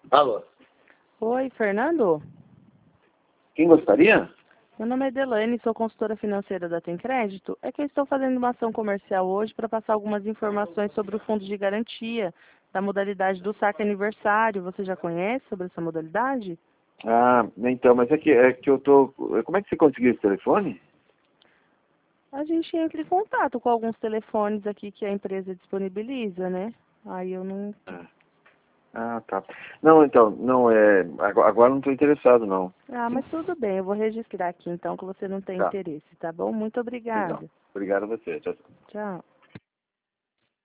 Alô? Oi, Fernando? Quem gostaria? Meu nome é Delane, sou consultora financeira da Tem Crédito. É que eu estou fazendo uma ação comercial hoje para passar algumas informações sobre o fundo de garantia da modalidade do saque aniversário. Você já conhece sobre essa modalidade? Ah, então, mas é que eu tô... Como é que você conseguiu esse telefone? A gente entra em contato com alguns telefones aqui que a empresa disponibiliza, né? Aí eu não... Tá. Não, então, não é... Agora não estou interessado, não. Ah, mas tudo bem, eu vou registrar aqui então que você não tem Tá, interesse, tá bom? Muito legal. obrigada. Obrigado a você. Tchau, tchau. Tchau.